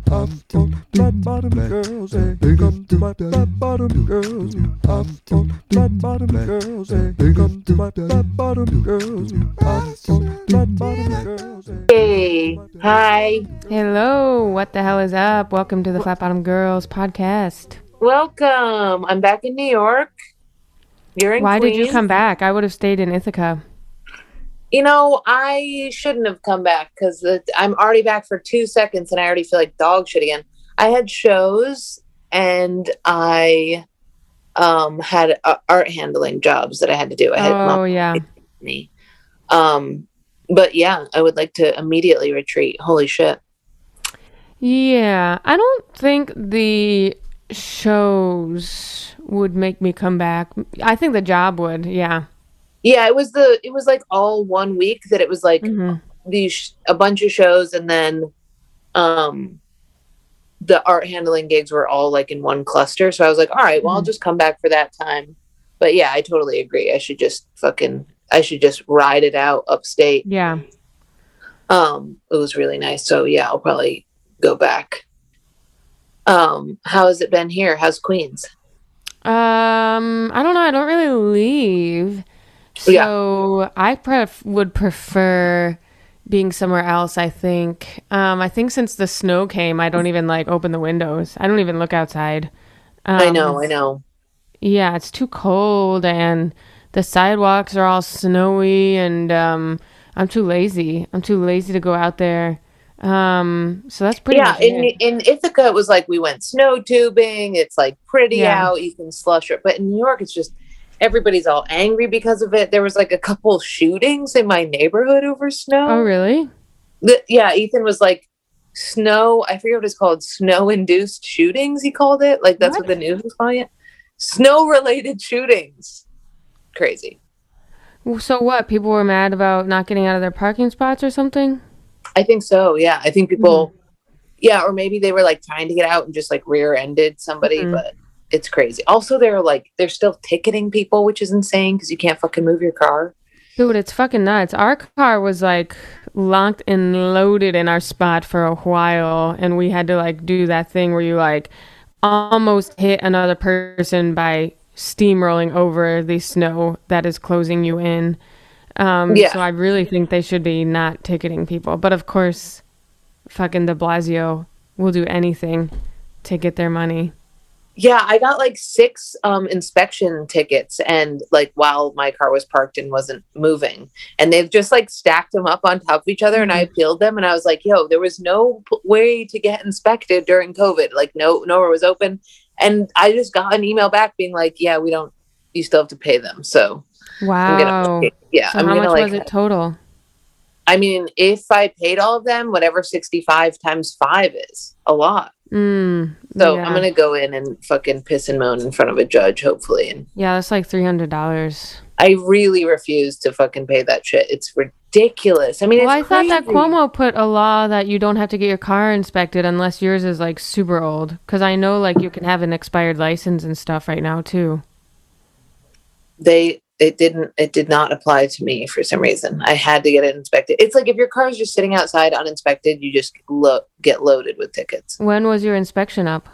I'm on flat bottom girls, hey. Come to my flat bottom girls. I'm on flat bottom girls, hey. Come to my flat bottom girls. I'm on flat bottom girls, hey. Hey, hi. Hello, what the hell is up? Welcome to the Flat Bottom Girls podcast. Welcome. I'm back in New York. You're in Why Queens. did you come back? I would have stayed in Ithaca. You know, I shouldn't have come back because I'm already back for 2 seconds and I already feel like dog shit again. I had shows and I had art handling jobs that I had to do. I had Yeah. me. But yeah, I would like to immediately retreat. Holy shit. Yeah, I don't think the shows would make me come back. I think the job would, yeah. Yeah, it was like all 1 week that it was like a bunch of shows, and then the art handling gigs were all like in one cluster. So I was like, all right, well, I'll just come back for that time. But yeah, I totally agree. I should just ride it out upstate. Yeah. It was really nice. So yeah, I'll probably go back. How has it been here? How's Queens? I don't know. I don't really leave. So I would prefer being somewhere else, I think. I think since the snow came, I don't even like open the windows. I don't even look outside. I know. Yeah, it's too cold and the sidewalks are all snowy and I'm too lazy. I'm too lazy to go out there. So that's pretty much it. In Ithaca it was like we went snow tubing. It's like pretty out. You can slush it. But in New York it's just everybody's all angry because of it. There was like a couple shootings in my neighborhood over snow. Oh, really? Yeah, Ethan was like, snow, I forget what it's called, snow-induced shootings, he called it. Like, that's what the news was calling it. Snow-related shootings. Crazy. So what? People were mad about not getting out of their parking spots or something? I think so, yeah. I think people, or maybe they were like trying to get out and just like rear-ended somebody, but it's crazy. Also, they're still ticketing people, which is insane because you can't fucking move your car. Dude, it's fucking nuts. Our car was like locked and loaded in our spot for a while, and we had to like do that thing where you like almost hit another person by steamrolling over the snow that is closing you in. So I really think they should be not ticketing people. But of course, fucking de Blasio will do anything to get their money. Yeah, I got like 6 inspection tickets, and like while my car was parked and wasn't moving, and they've just like stacked them up on top of each other, and I appealed them, and I was like, yo, there was no way to get inspected during COVID. Like nowhere was open. And I just got an email back being like, yeah, you still have to pay them. So wow. So how much was it total? I mean, if I paid all of them, whatever 65 times 5 is, a lot. I'm gonna go in and fucking piss and moan in front of a judge, hopefully. And yeah, that's like $300. I really refuse to fucking pay that shit. It's ridiculous. I mean, I thought that Cuomo put a law that you don't have to get your car inspected unless yours is like super old. Because I know like you can have an expired license and stuff right now too. It did not apply to me for some reason. I had to get it inspected. It's like if your car is just sitting outside uninspected, you just get loaded with tickets. When was your inspection up?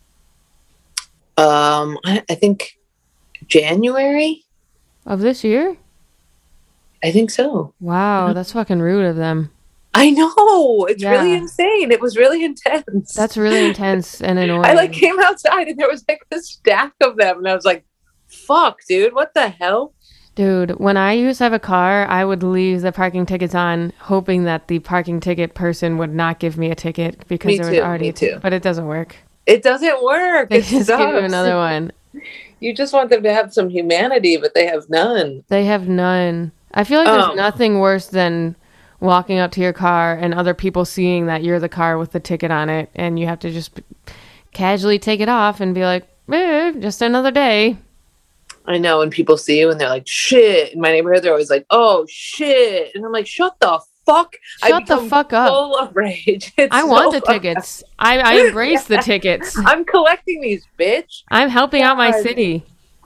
I think January of this year. I think so. Wow, that's fucking rude of them. I know. It's really insane. It was really intense. That's really intense and annoying. I like came outside and there was like this stack of them, and I was like, fuck, dude, what the hell? Dude, when I used to have a car, I would leave the parking tickets on, hoping that the parking ticket person would not give me a ticket because there was already. Me too. But it doesn't work. It doesn't work. They just give you another one. You just want them to have some humanity, but they have none. They have none. I feel like there's nothing worse than walking up to your car and other people seeing that you're the car with the ticket on it, and you have to just casually take it off and be like, just another day. I know, when people see you and they're like, shit. In my neighborhood, they're always like, oh, shit. And I'm like, shut the fuck. Shut the fuck up. Full of rage. I want the tickets. I embrace the tickets. I'm collecting these, bitch. I'm helping out my city.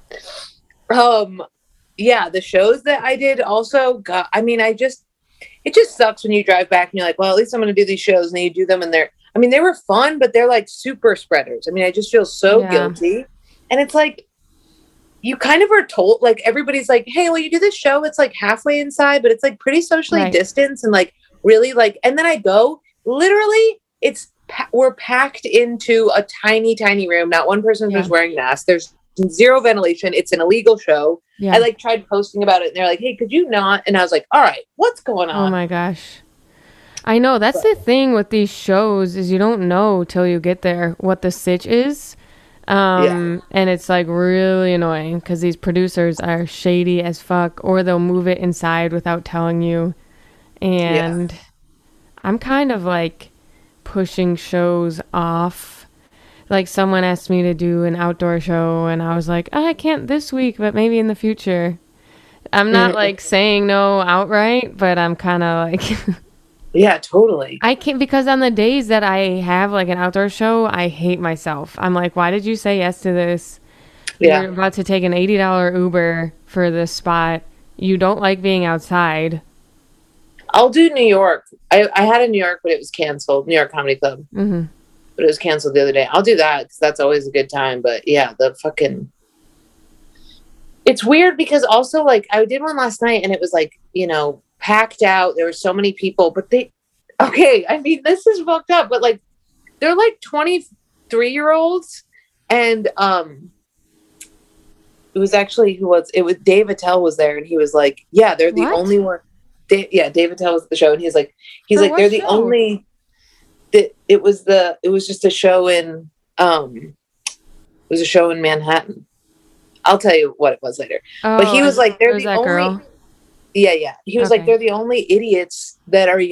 Yeah, the shows that I did also it just sucks when you drive back and you're like, well, at least I'm going to do these shows. And then you do them and I mean, they were fun, but they're like super spreaders. I mean, I just feel so guilty. And it's like, you kind of are told, like, everybody's like, hey, well, you do this show, it's like halfway inside, but it's like pretty socially distanced and like really like, and then I go, literally, we're packed into a tiny, tiny room. Not one person who's wearing masks. There's zero ventilation. It's an illegal show. I like tried posting about it and they're like, hey, could you not? And I was like, all right, what's going on? Oh my gosh. I know that's the thing with these shows is you don't know till you get there what the sitch is. And it's like really annoying because these producers are shady as fuck, or they'll move it inside without telling you. And I'm kind of like pushing shows off. Like someone asked me to do an outdoor show and I was like, oh, I can't this week, but maybe in the future. I'm not like saying no outright, but I'm kind of like... Yeah, totally. I can't, because on the days that I have like an outdoor show, I hate myself. I'm like, why did you say yes to this? You're about to take an $80 Uber for this spot. You don't like being outside. I'll do New York. I had a New York, but it was canceled. New York Comedy Club. Mm-hmm. But it was canceled the other day. I'll do that because that's always a good time. But yeah, it's weird because also like I did one last night and it was like, you know, packed out. There were so many people, but I mean, this is fucked up, but like, they're like 23-year-olds. And, it was actually Dave Attell was there and he was like, yeah, they're the only one. Dave Attell was at the show and he's like, they're the only, it was just a show in, it was a show in Manhattan. I'll tell you what it was later. Oh, but he was like, they're the only girl. Yeah. He was like, they're the only idiots that are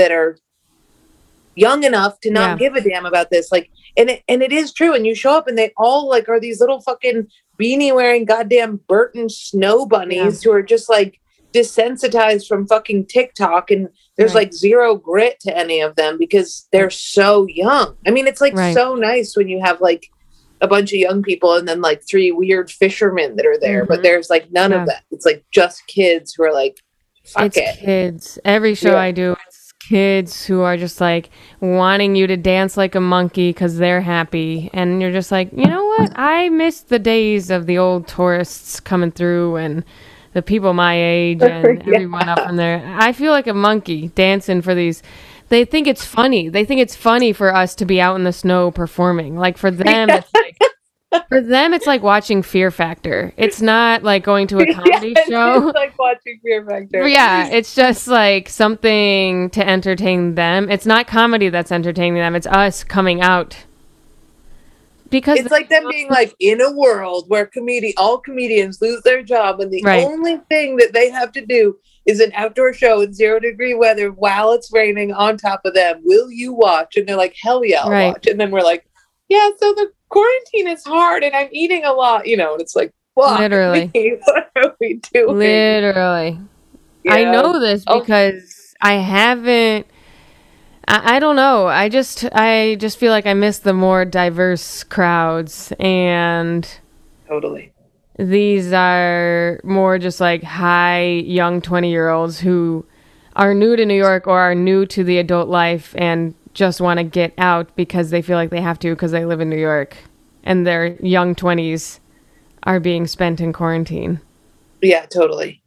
young enough to not give a damn about this. Like, and it is true. And you show up and they all like are these little fucking beanie wearing goddamn Burton snow bunnies who are just like desensitized from fucking TikTok. And there's like zero grit to any of them because they're so young. I mean, it's like so nice when you have like a bunch of young people and then like 3 weird fishermen that are there, but there's like none of that. It's like just kids who are like, fuck it. Kids. Every show I do, it's kids who are just like wanting you to dance like a monkey because they're happy. And you're just like, you know what? I miss the days of the old tourists coming through and the people my age and everyone up in there. I feel like a monkey dancing for these. They think it's funny. They think it's funny for us to be out in the snow performing. Like for them, it's like watching Fear Factor. It's not like going to a comedy show. It's like watching Fear Factor. Yeah, it's just like something to entertain them. It's not comedy that's entertaining them. It's us coming out. Because it's like them being like in a world where all comedians lose their job and the only thing that they have to do is an outdoor show in 0-degree weather while it's raining on top of them. Will you watch? And they're like, hell yeah, I'll watch. And then we're like, yeah, so the quarantine is hard and I'm eating a lot, you know, and it's like, fuck literally. What are we doing? Literally. Yeah. I know this because I haven't, I don't know. I just feel like I miss the more diverse crowds and totally. These are more just like high young 20-year-olds who are new to New York or are new to the adult life and just want to get out because they feel like they have to because they live in New York and their young 20s are being spent in quarantine. Yeah, totally.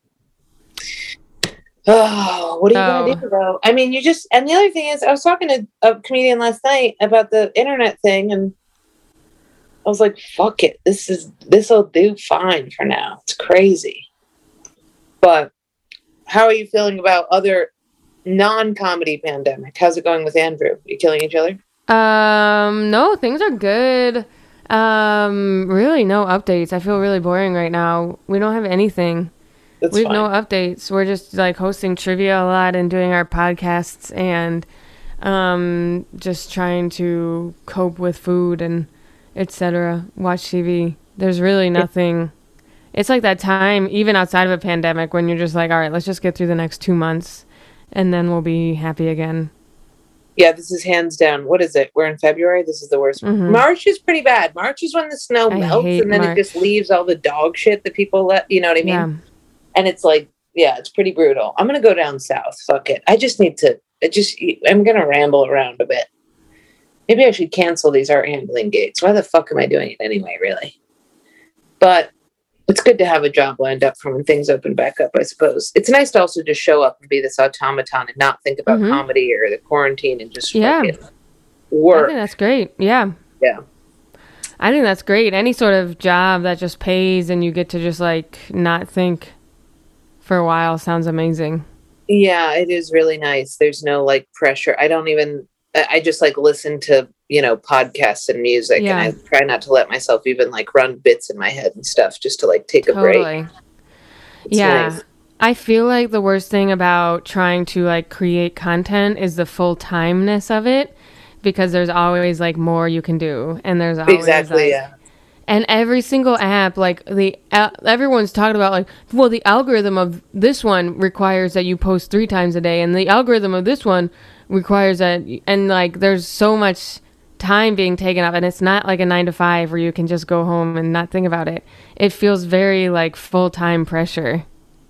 Oh, what are you going to do though? I mean, and the other thing is I was talking to a comedian last night about the internet thing and I was like, fuck it. This'll do fine for now. It's crazy. But how are you feeling about other non-comedy pandemic? How's it going with Andrew? Are you killing each other? No, things are good. Really no updates. I feel really boring right now. We don't have anything. We have no updates. We're just like hosting trivia a lot and doing our podcasts and just trying to cope with food and etc. Watch TV. There's really nothing. It's like that time, even outside of a pandemic, when you're just like, all right, let's just get through the next 2 months, and then we'll be happy again. Yeah, this is hands down. What is it? We're in February. This is the worst. Mm-hmm. March is pretty bad. March is when the snow melts, and then it just leaves all the dog shit that people let. You know what I mean? Yeah. And it's like, yeah, it's pretty brutal. I'm gonna go down south. Fuck it. I'm gonna ramble around a bit. Maybe I should cancel these art handling gigs. Why the fuck am I doing it anyway, really? But it's good to have a job lined up for when things open back up, I suppose. It's nice to also just show up and be this automaton and not think about comedy or the quarantine and just fucking work. I think that's great. Yeah. Yeah. I think that's great. Any sort of job that just pays and you get to just like not think for a while sounds amazing. Yeah, it is really nice. There's no like pressure. I just like listen to, podcasts and music, and I try not to let myself even like run bits in my head and stuff just to like take a break. It's nice. I feel like the worst thing about trying to like create content is the full-timeness of it, because there's always like more you can do, and there's always and every single app, like everyone's talking about like, well, the algorithm of this one requires that you post 3 times a day, and the algorithm of this one requires that, and like there's so much time being taken up, and it's not like a 9 to 5 where you can just go home and not think about it. It feels very like full-time pressure.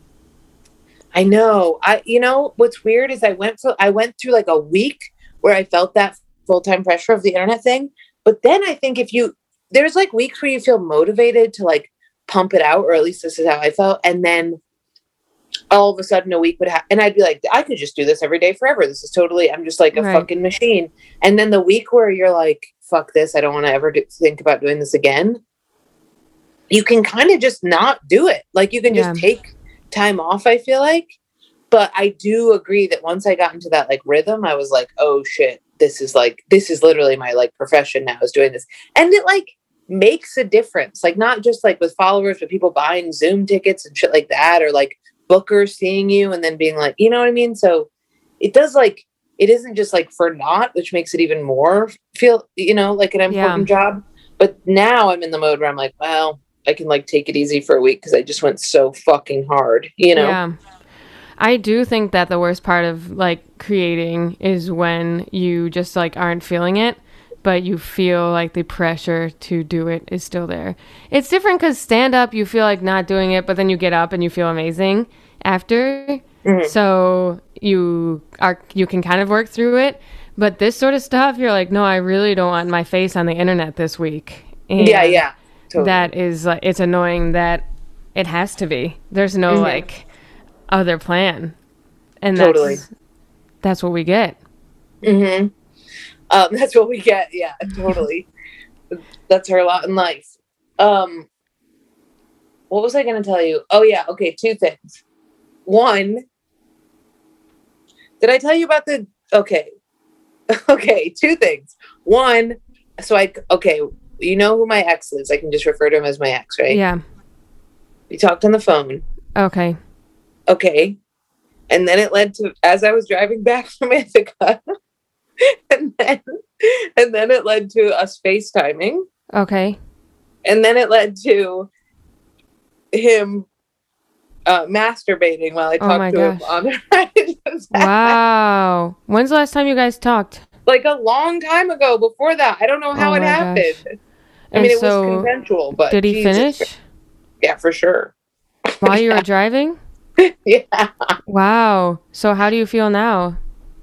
I know. What's weird is I went through like a week where I felt that full-time pressure of the internet thing, but then I think there's like weeks where you feel motivated to like pump it out, or at least this is how I felt. And then all of a sudden a week would happen and I'd be like, I could just do this every day forever. This is totally, I'm just like a fucking machine. And then the week where you're like, fuck this, I don't want to ever think about doing this again. You can kind of just not do it. Like you can just take time off, I feel like. But I do agree that once I got into that like rhythm, I was like, oh shit, this is literally my like profession now, is doing this. And it like makes a difference. Like not just like with followers, but people buying Zoom tickets and shit like that, or like bookers seeing you and then being like, you know what I mean? So it does like, it isn't just like for naught, which makes it even more feel, like an important job. But now I'm in the mode where I'm like, well, I can like take it easy for a week because I just went so fucking hard, Yeah. I do think that the worst part of like creating is when you just like aren't feeling it, but you feel like the pressure to do it is still there. It's different because stand up, you feel like not doing it, but then you get up and you feel amazing after. Mm-hmm. So you can kind of work through it. But this sort of stuff, you're like, no, I really don't want my face on the internet this week. And totally. That is like, it's annoying that it has to be. There's no like other plan, and that's what we get. That's what we get. Yeah, totally. That's our lot in life. What was I going to tell you? Oh yeah. Okay. 2 things. One, did I tell you about okay, 2 things. One, you know who my ex is. I can just refer to him as my ex, right? Yeah. We talked on the phone. Okay. And then it led to, as I was driving back from Ithaca, and then it led to us FaceTiming. Okay. And then it led to him masturbating while I talked to him on the ride. Wow. When's the last time you guys talked? Like a long time ago before that. I don't know how it happened. Gosh. I mean, it was consensual, but did he finish? Yeah, for sure. While you were driving? Yeah. Wow. So how do you feel now?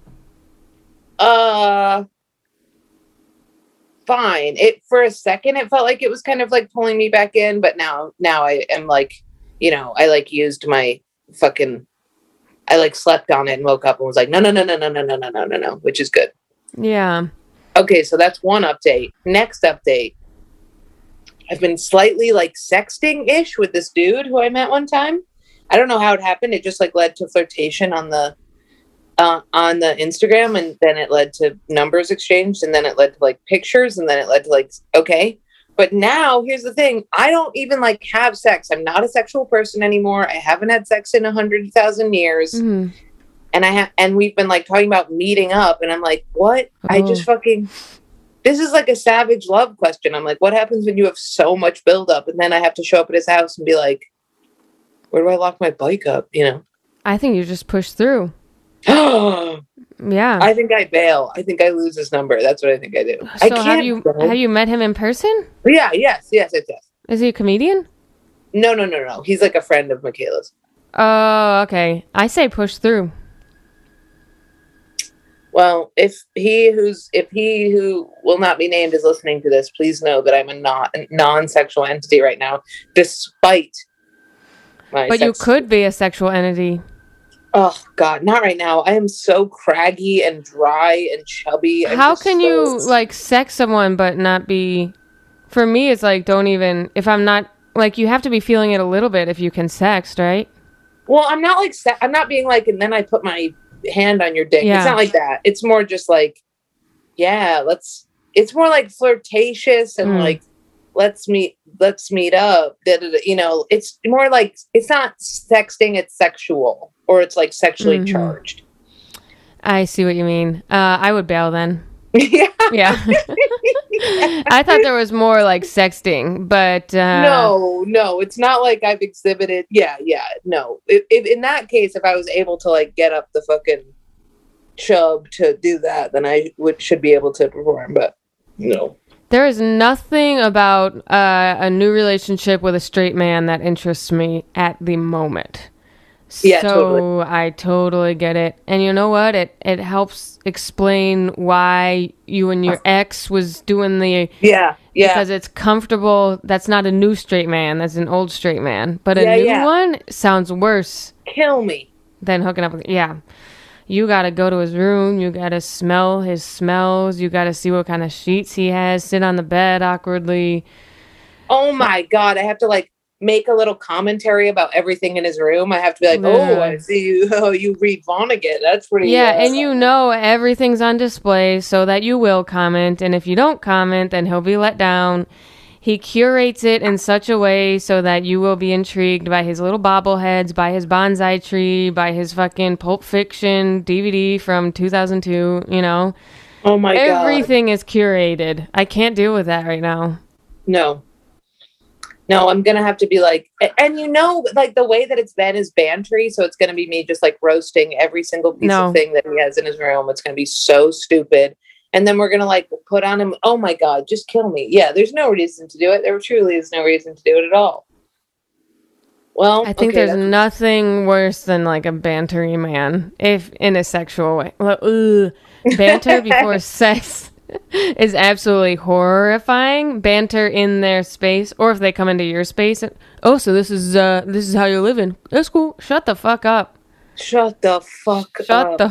Fine. For a second it felt like it was kind of like pulling me back in, but now I am like, I like used my fucking, I like slept on it and woke up and was like, no, which is good. Yeah. Okay, so that's one update. Next update. I've been slightly like sexting-ish with this dude who I met one time. I don't know how it happened. It just like led to flirtation on the Instagram, and then it led to numbers exchanged, and then it led to like pictures, and then it led to like, okay. But now here's the thing. I don't even like have sex. I'm not a sexual person anymore. I haven't had sex in 100,000 years. Mm-hmm. And we've been like talking about meeting up, and I'm like, what? Oh. I just fucking, this is like a savage love question. I'm like, what happens when you have so much buildup, and then I have to show up at his house and be like, where do I lock my bike up? I think you just push through. Yeah. I think I bail. I think I lose his number. That's what I think I do. So have you met him in person? Yeah. Yes. Is he a comedian? No. He's like a friend of Michaela's. Oh, okay. I say push through. Well, if he who will not be named is listening to this, please know that I'm a non-sexual entity right now, despite my. But you could be a sexual entity. Oh God, not right now. I am so craggy and dry and chubby. How can you like sex someone but not be? For me, it's like don't even. If I'm not like you have to be feeling it a little bit if you can sext, right? Well, I'm not like I'm not being like, and then I put my hand on your dick. Yeah. It's not like that. It's more just like, yeah, it's more like flirtatious and like, let's meet up. You know, it's more like, it's not sexting, it's sexual, or it's like sexually charged. I see what you mean. I would bail then. Yeah. Yeah. I thought there was more like sexting, but no, it's not like I've exhibited. Yeah, no. If in that case, if I was able to like get up the fucking chub to do that, then I should be able to perform. But no, there is nothing about a new relationship with a straight man that interests me at the moment. Yeah, so totally. I totally get it. And you know what? It helps explain why you and your ex was doing the... Yeah. Because it's comfortable. That's not a new straight man. That's an old straight man. But a new one sounds worse. Kill me. Than hooking up with... Yeah. You got to go to his room. You got to smell his smells. You got to see what kind of sheets he has. Sit on the bed awkwardly. Oh my God. I have to like make a little commentary about everything in his room. I have to be like, oh, I see you. Oh, you read Vonnegut. That's pretty. Yeah, and you know everything's on display so that you will comment. And if you don't comment, then he'll be let down. He curates it in such a way so that you will be intrigued by his little bobbleheads, by his bonsai tree, by his fucking Pulp Fiction DVD from 2002, you know? Oh my God. Everything is curated. I can't deal with that right now. No, I'm going to have to be like, and you know, like the way that it's been is bantery. So it's going to be me just like roasting every single piece of thing that he has in his room. It's going to be so stupid. And then we're going to like put on him. Oh my God, just kill me. Yeah. There's no reason to do it. There truly is no reason to do it at all. Well, I think there's nothing worse than like a bantery man, if in a sexual way. Banter before sex is absolutely horrifying. Banter in their space, or if they come into your space. Oh, so this is how you're living. That's cool. Shut the fuck up. Shut the fuck up.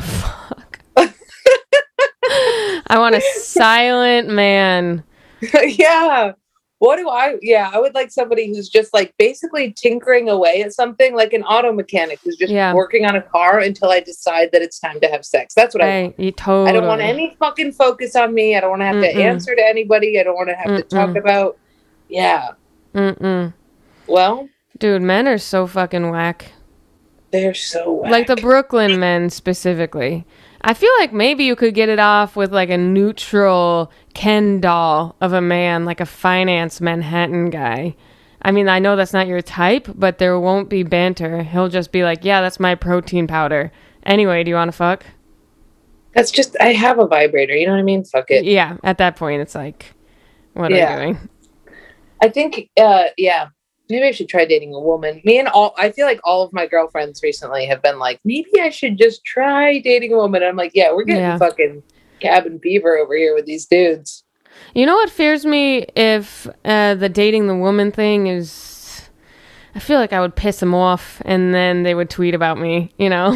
I want a silent man. Yeah. I would like somebody who's just like basically tinkering away at something, like an auto mechanic who's just working on a car until I decide that it's time to have sex. That's what I want. Totally. I don't want any fucking focus on me. I don't want to have to answer to anybody. I don't want to have to talk about. Yeah. Well, dude, men are so fucking whack. They're so whack. Like the Brooklyn men specifically. I feel like maybe you could get it off with like a neutral Ken doll of a man, like a finance Manhattan guy. I mean, I know that's not your type, but there won't be banter. He'll just be like, yeah, that's my protein powder. Anyway, do you want to fuck? That's just, I have a vibrator. You know what I mean? Fuck it. Yeah. At that point, it's like, what are you doing? I think, maybe I should try dating a woman. I feel like all of my girlfriends recently have been like, maybe I should just try dating a woman. I'm like, yeah, we're getting fucking cabin fever over here with these dudes. You know what fears me if the dating the woman thing is, I feel like I would piss them off and then they would tweet about me, you know?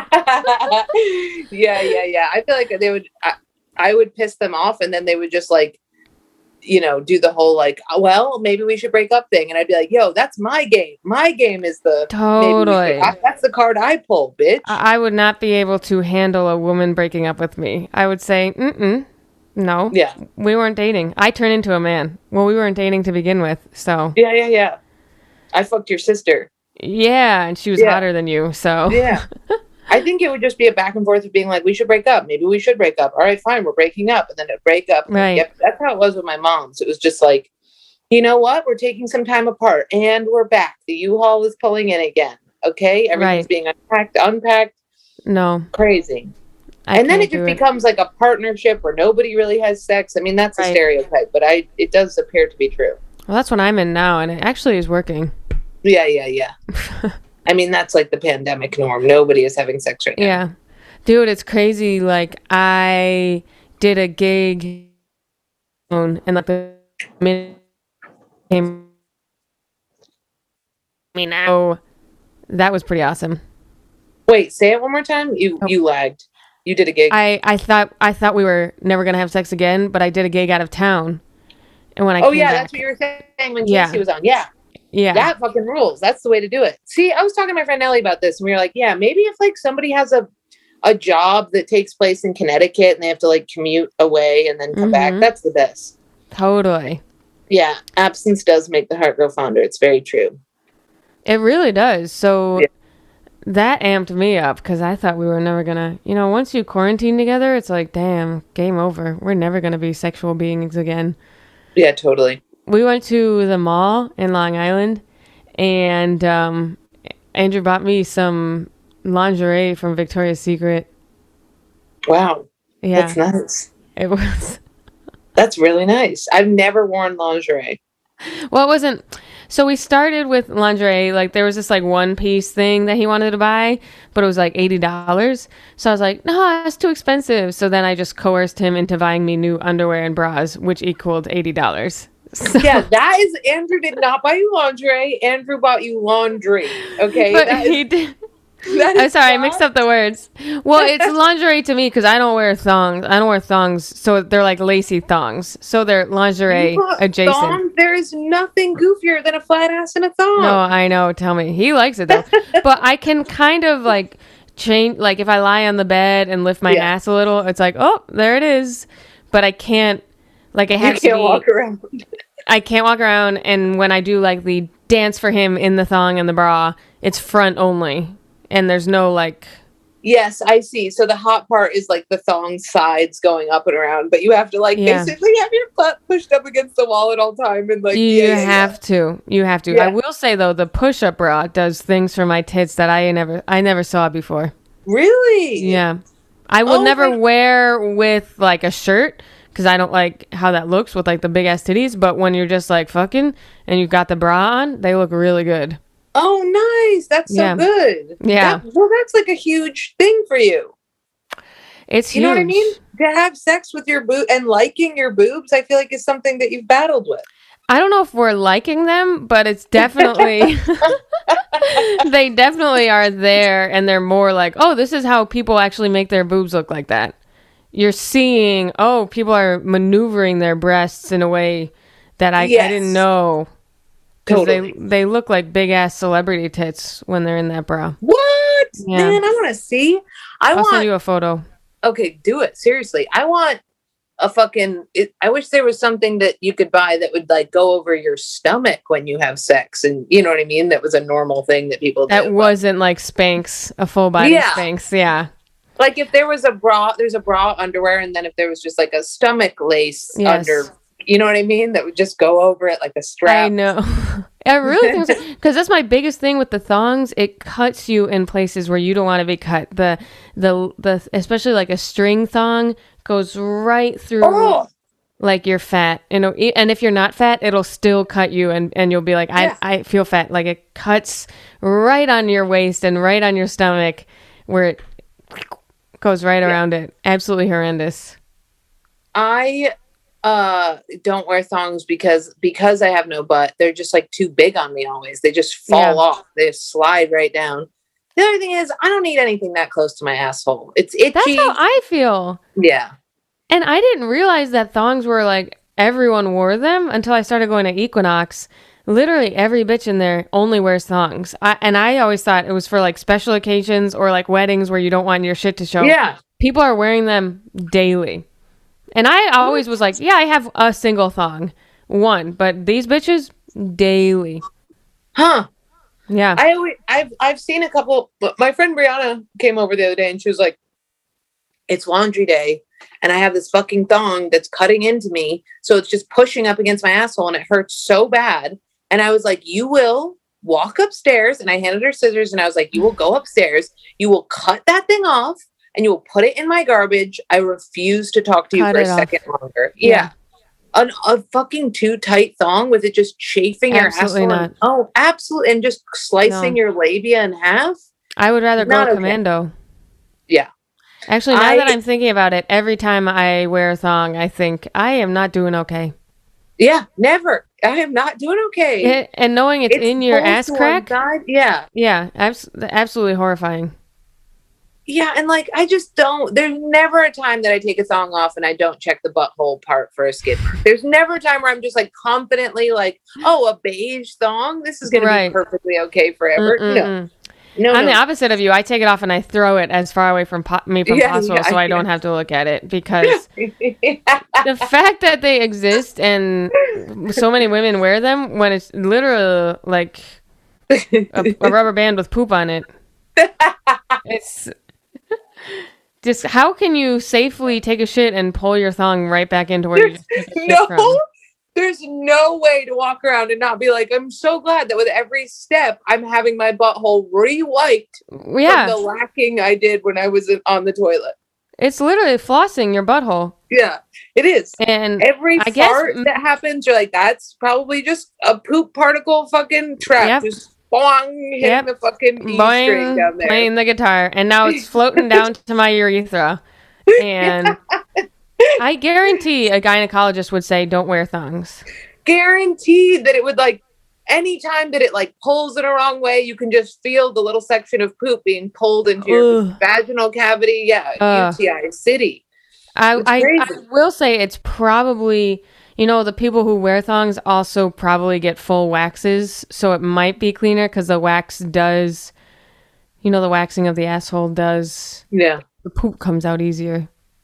Yeah. I feel like I would piss them off and then they would just like, you know, do the whole like, well, maybe we should break up thing. And I'd be like, yo, that's my game. My game is the totally. That's the card I pull, bitch. I would not be able to handle a woman breaking up with me. I would say, no. Yeah. We weren't dating. I turned into a man. Well, we weren't dating to begin with. So. Yeah. I fucked your sister. Yeah. And she was hotter than you. So. Yeah. I think it would just be a back and forth of being like, we should break up. Maybe we should break up. All right, fine. We're breaking up. And then it'd break up. Right. That's how it was with my mom. So it was just like, you know what? We're taking some time apart and we're back. The U-Haul is pulling in again. Okay. Everything's being unpacked. No. Crazy. And then it just becomes like a partnership where nobody really has sex. I mean, that's a stereotype, but it does appear to be true. Well, that's what I'm in now. And it actually is working. Yeah. I mean, that's like the pandemic norm. Nobody is having sex right now. Yeah. Dude, it's crazy. Like, I did a gig and like the minute came me now. That was pretty awesome. Wait, say it one more time. You lagged. You did a gig. I thought we were never gonna have sex again, but I did a gig out of town. And when I came back, that's what you were saying when Casey was on. Yeah. That fucking rules. That's the way to do it. See, I was talking to my friend Ellie about this, and we were like, yeah, maybe if like somebody has a job that takes place in Connecticut and they have to like commute away and then come back, that's the best. Totally. Yeah, absence does make the heart grow fonder. It's very true. It really does. So that amped me up because I thought we were never gonna, once you quarantine together, it's like, damn, game over. We're never gonna be sexual beings again. Yeah, totally. We went to the mall in Long Island, and Andrew bought me some lingerie from Victoria's Secret. Wow. Yeah. That's nice. It was. That's really nice. I've never worn lingerie. Well, it wasn't. So we started with lingerie. Like, there was this like one piece thing that he wanted to buy, but it was like $80. So I was like, no, that's too expensive. So then I just coerced him into buying me new underwear and bras, which equaled $80. So, yeah, that is, Andrew did not buy you lingerie. Andrew bought you laundry. Okay. But he did. I'm sorry, I mixed up the words. Well, it's lingerie to me because I don't wear thongs. So they're like lacy thongs. So they're lingerie adjacent. Thong? There is nothing goofier than a flat ass and a thong. No, I know. Tell me. He likes it though. But I can kind of like change, like if I lie on the bed and lift my ass a little, it's like, oh, there it is. But I can't, like, it has to be. You can't walk around. I can't walk around. And when I do like the dance for him in the thong and the bra, it's front only. And there's no like. Yes, I see. So the hot part is like the thong sides going up and around, but you have to like basically have your butt pushed up against the wall at all time, and like you have to. Yeah. I will say though, the push-up bra does things for my tits that I never saw before. Really? Yeah. I will never wear with like a shirt because I don't like how that looks with like the big ass titties. But when you're just like fucking and you've got the bra on, they look really good. Oh, nice. That's so good. Yeah. That's like a huge thing for you. It's huge. You know what I mean? To have sex with your boob and liking your boobs, I feel like is something that you've battled with. I don't know if we're liking them, but it's definitely, they definitely are there. And they're more like, oh, this is how people actually make their boobs look like that. You're seeing, oh, people are maneuvering their breasts in a way that I didn't know. Because they look like big ass celebrity tits when they're in that bra. What? Yeah. Man, I want to see. I'll send you a photo. Okay, do it. Seriously. I want a fucking. I wish there was something that you could buy that would like go over your stomach when you have sex. And you know what I mean? That was a normal thing that people did. That wasn't like Spanx, a full body Spanx. Yeah. Like if there was there's a bra underwear. And then if there was just like a stomach lace under. You know what I mean? That would just go over it like a strap. I know. I really think so. Because that's my biggest thing with the thongs. It cuts you in places where you don't want to be cut. The especially like a string thong goes right through like your fat. And if you're not fat, it'll still cut you and you'll be like, I feel fat. Like it cuts right on your waist and right on your stomach where it goes right around it. Absolutely horrendous. I don't wear thongs because I have no butt. They're just like too big on me always. They just fall off. They slide right down. The other thing is I don't need anything that close to my asshole. It's itchy. That's how I feel. Yeah. And I didn't realize that thongs were like everyone wore them until I started going to Equinox. Literally every bitch in there only wears thongs. I always thought it was for like special occasions or like weddings where you don't want your shit to show. Yeah. People are wearing them daily. And I always was like, yeah, I have a single thong. One. But these bitches, daily. Huh. Yeah. I've seen a couple, but my friend Brianna came over the other day and she was like, it's laundry day and I have this fucking thong that's cutting into me. So it's just pushing up against my asshole and it hurts so bad. And I was like, you will walk upstairs. And I handed her scissors and I was like, you will go upstairs. You will cut that thing off. And you will put it in my garbage. I refuse to talk to you for a second longer. Yeah. A fucking too tight thong with it just chafing your asshole. Not. Oh, absolutely. And just slicing your labia in half. I would rather go commando. Yeah. Actually, now that I'm thinking about it, every time I wear a thong, I think I am not doing okay. Yeah, never. I am not doing okay. And knowing it's in your ass crack. Yeah. Yeah, absolutely horrifying. Yeah, and like I just don't. There's never a time that I take a thong off and I don't check the butthole part for a skid mark. There's never a time where I'm just like confidently like, oh, a beige thong. This is going to be perfectly okay forever. No. I'm the opposite of you. I take it off and I throw it as far away from possible, so I don't have to look at it, because the fact that they exist and so many women wear them when it's literally like a rubber band with poop on it. It's just, how can you safely take a shit and pull your thong right back into where you just took a shit from? There's no way to walk around and not be like, I'm so glad that with every step, I'm having my butthole re-wiped from the lacking I did when I was on the toilet. It's literally flossing your butthole. Yeah, it is. And every fart that happens, you're like, that's probably just a poop particle fucking trap. Just boing, hitting the fucking E string down there. Playing the guitar. And now it's floating down to my urethra. And... I guarantee a gynecologist would say, don't wear thongs. Guaranteed that it would, like, anytime that it like pulls in a wrong way, you can just feel the little section of poop being pulled into your vaginal cavity. Yeah, UTI city. I will say it's probably, the people who wear thongs also probably get full waxes. So it might be cleaner because the wax does, the waxing of the asshole does. Yeah. The poop comes out easier.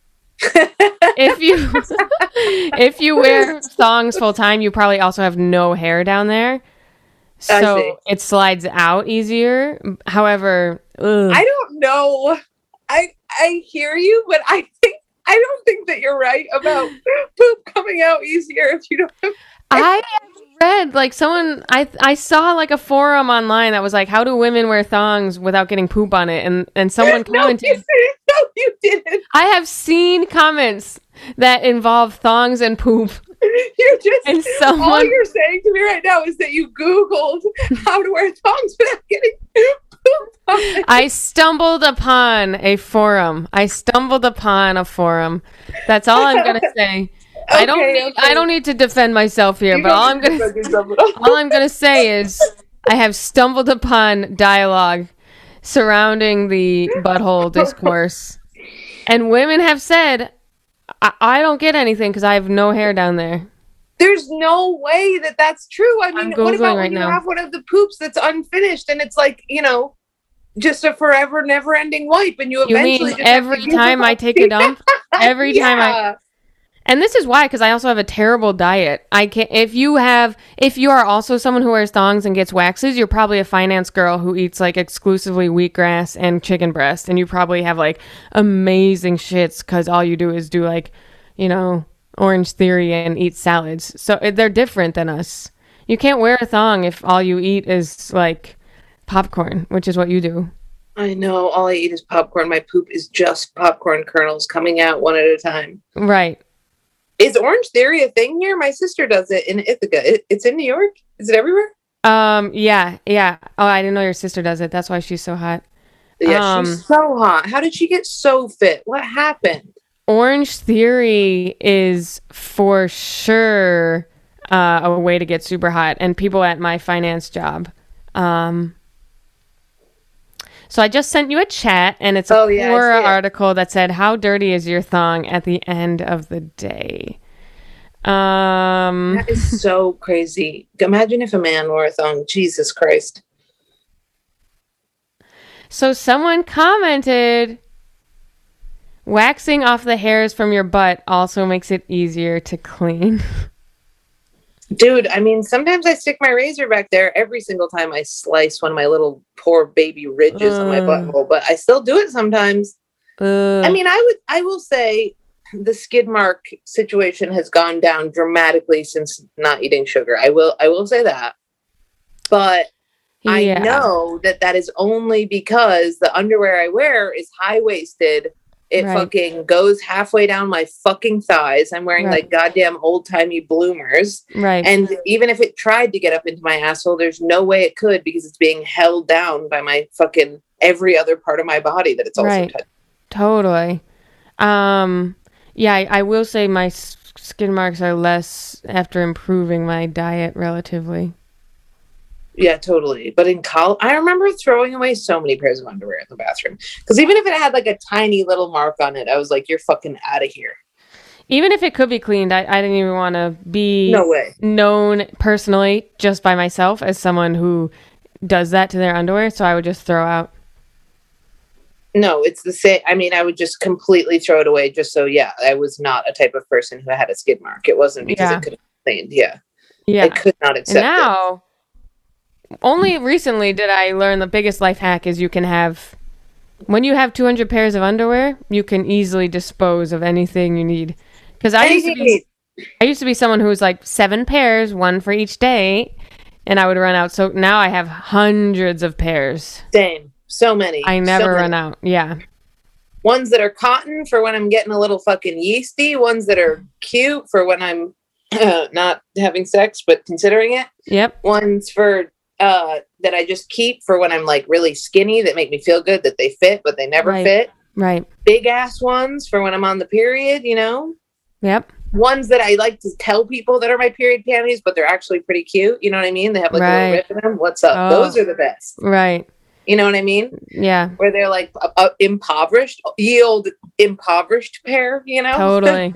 If you wear thongs full time, you probably also have no hair down there, so it slides out easier. However, I don't know. I hear you, but I don't think that you're right about poop coming out easier if you don't have. I read like someone I saw like a forum online that was like, how do women wear thongs without getting poop on it, and someone commented. No, you didn't. I have seen comments that involve thongs and poop. All you're saying to me right now is that you Googled how to wear thongs without getting poop on it. I stumbled upon a forum. That's all I'm gonna say. I don't need to defend myself here, but all I'm gonna say is I have stumbled upon dialogue surrounding the butthole discourse, and women have said, I don't get anything because I have no hair down there. There's no way that that's true. I mean, what about when you have one of the poops that's unfinished and it's like, just a forever never-ending wipe, and you eventually mean every time I take a dump? Every time And this is why, because I also have a terrible diet. I can't. If you are also someone who wears thongs and gets waxes, you're probably a finance girl who eats like exclusively wheatgrass and chicken breast, and you probably have like amazing shits because all you do is do like, Orange Theory and eat salads. So they're different than us. You can't wear a thong if all you eat is like popcorn, which is what you do. I know. All I eat is popcorn. My poop is just popcorn kernels coming out one at a time. Right. Is Orange Theory a thing here? My sister does it in Ithaca. It's in New York? Is it everywhere? Yeah. Oh, I didn't know your sister does it. That's why she's so hot. Yeah, she's so hot. How did she get so fit? What happened? Orange Theory is for sure a way to get super hot. And people at my finance job. So I just sent you a chat, and it's a Quora article that said, how dirty is your thong at the end of the day? That is so crazy. Imagine if a man wore a thong. Jesus Christ. So someone commented, waxing off the hairs from your butt also makes it easier to clean. Dude, I mean, sometimes I stick my razor back there every single time I slice one of my little poor baby ridges on my butthole, but I still do it sometimes. I mean, I will say the skid mark situation has gone down dramatically since not eating sugar. I will say that. But I know that is only because the underwear I wear is high-waisted. It fucking goes halfway down my fucking thighs. I'm wearing like goddamn old-timey bloomers. Right. And even if it tried to get up into my asshole, there's no way it could because it's being held down by my fucking every other part of my body that it's also touching. Totally. Yeah, I will say my skin marks are less after improving my diet relatively. Yeah, totally. But in college, I remember throwing away so many pairs of underwear in the bathroom. Because even if it had like a tiny little mark on it, I was like, you're fucking out of here. Even if it could be cleaned, I didn't even want to be No way. known personally just by myself as someone who does that to their underwear. So I would just throw out. No, it's the same. I mean, I would just completely throw it away just so, yeah, I was not a type of person who had a skid mark. It wasn't because it could have been cleaned. Yeah. Yeah. I could not accept and now, only recently did I learn the biggest life hack is you can have, when you have 200 pairs of underwear, you can easily dispose of anything you need. Because I used to be someone who was like 7 pairs, 1 for each day, and I would run out. So now I have hundreds of pairs. Same. So many. I never run out. Yeah. Ones that are cotton for when I'm getting a little fucking yeasty. Ones that are cute for when I'm not having sex, but considering it. Yep. Ones for that I just keep for when I'm like really skinny that make me feel good, that they fit, but they never fit. Right. Big ass ones for when I'm on the period, you know? Yep. Ones that I like to tell people that are my period panties, but they're actually pretty cute. You know what I mean? They have like a little rip in them. What's up? Oh. Those are the best. Right. You know what I mean? Yeah. Where they're like impoverished, yield impoverished pair, you know? Totally.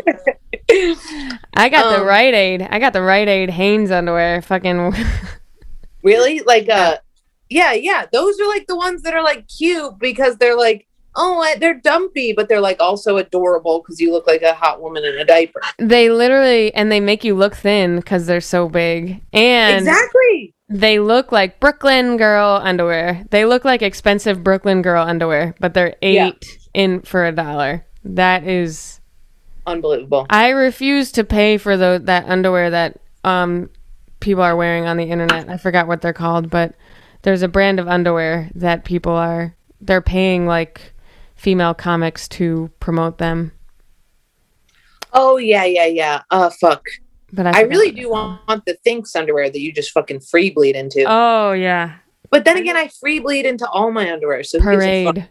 I got the Rite Aid. I got the Rite Aid Hanes underwear. Fucking. Really? Like, yeah. Those are like the ones that are like cute because they're like, they're dumpy, but they're like also adorable because you look like a hot woman in a diaper. They literally, and they make you look thin because they're so big. And exactly. They look like Brooklyn girl underwear. They look like expensive Brooklyn girl underwear, but they're $8 in for $1. That is unbelievable. I refuse to pay for that underwear that people are wearing on the internet. I forgot what they're called, but there's a brand of underwear that they're paying like female comics to promote them. Oh yeah. Fuck. But I really do want the Thinx underwear that you just fucking free bleed into. Oh yeah. But then again, I free bleed into all my underwear. So Parade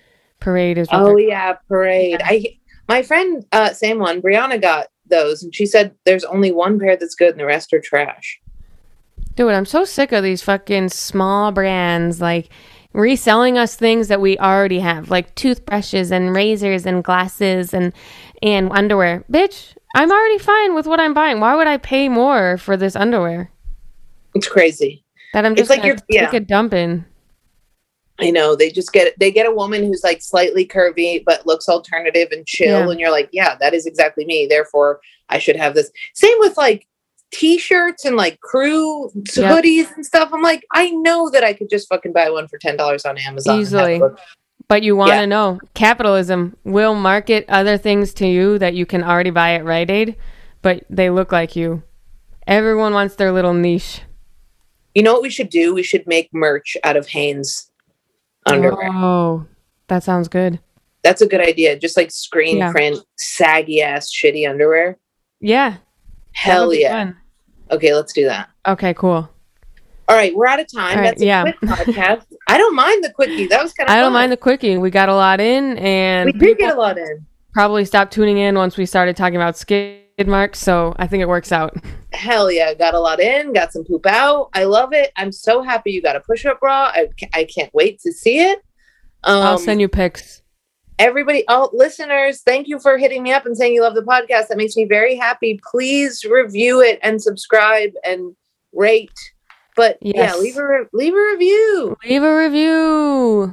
is. Oh yeah, Parade. Yeah. My friend, same one, Brianna got those, and she said there's only one pair that's good, and the rest are trash. Dude, I'm so sick of these fucking small brands like reselling us things that we already have, like toothbrushes and razors and glasses and underwear. Bitch, I'm already fine with what I'm buying. Why would I pay more for this underwear? It's crazy. That I'm just like take a dump in. I know. They get a woman who's like slightly curvy but looks alternative and chill, and you're like, yeah, that is exactly me. Therefore, I should have this. Same with like T-shirts and like crew hoodies and stuff. I'm like, I know that I could just fucking buy one for $10 on Amazon easily. But you want to know, capitalism will market other things to you that you can already buy at Rite Aid, but they look like you. Everyone wants their little niche. You know what we should do? We should make merch out of Hanes underwear. Oh, that sounds good. That's a good idea. Just like screen print, saggy ass, shitty underwear. Yeah. Hell yeah. Fun. Okay, let's do that. Okay, cool. All right, we're out of time. That's a quick podcast. I don't mind the quickie. That was kind of fun. I don't mind the quickie. We got a lot in, and we did get a lot in. Probably stopped tuning in once we started talking about skid marks, so I think it works out. Hell yeah, got a lot in, got some poop out. I love it. I'm so happy you got a push-up bra. I can't wait to see it. I'll send you pics. Everybody, listeners, thank you for hitting me up and saying you love the podcast. That makes me very happy. Please review it and subscribe and rate. But leave a review. Leave a review.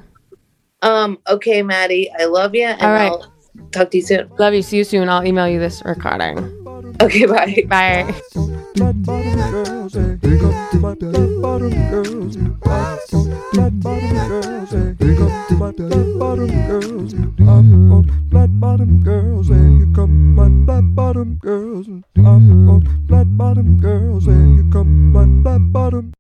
Okay, Maddie, I love you. And all right. I'll talk to you soon. Love you. See you soon. I'll email you this recording. Okay, bye. Bye. Flat bottom girls, they come to my flat bottom girls. Flat bottom girls, they come to my flat bottom girls. I'm on flat bottom girls, and you come my flat bottom girls. I'm on flat bottom girls, and you come my flat bottom.